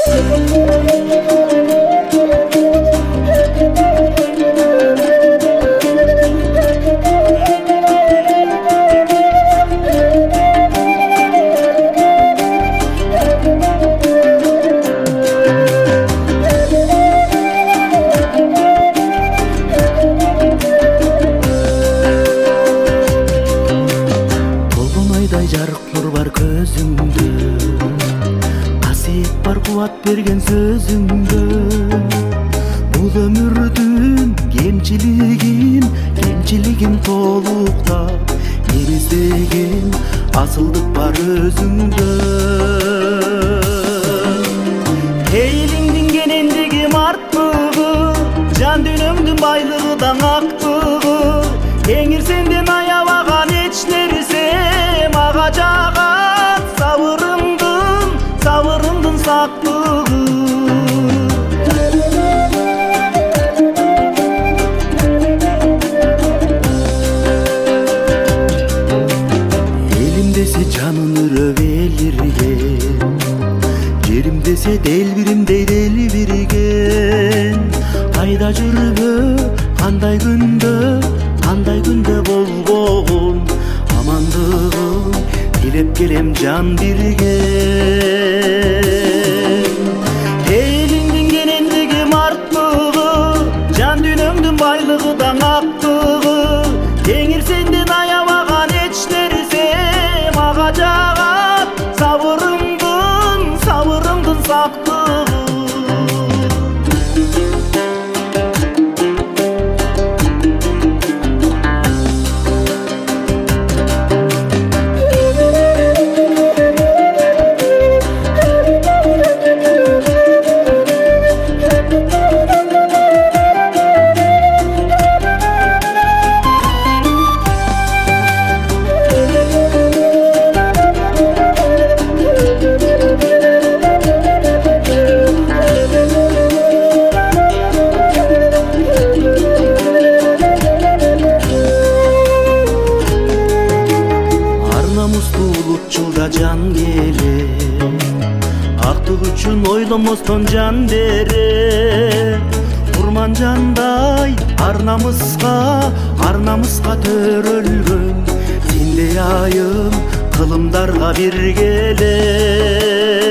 Жарык нур бар көзүңдө, касиет бар кубат берген сөзүңдө. Бул өмүрдүн кемчилигин толуктап, мен издеген асылдык бар өзүңдө. Элиңдин кенендиги марттыгы, жан дүйнөңдүн байлыгы даң актыгы, кеңир сенден аябаган эч нерсе мага жагат сабырыңдын сактыгы. Элим десе жанын үрөп элирген, жерим десе делбиримдей делбирген. Кайда жүрбө, кандай күндө болбогон амандыгын тилеп келем жан бирген. Элиңдин кенендиги марттыгы, жан дүйнөңдүн байлыгы даң актыгы, кеңир сенден аябаган эч нерсе мага жагат сабырыңдын сактыгы. Улутчулда жан келе, актык үчүн ойломостон жан бере. Курман жандай ар намыска төрөлгөн, сендей айым кылымдарга бир келе.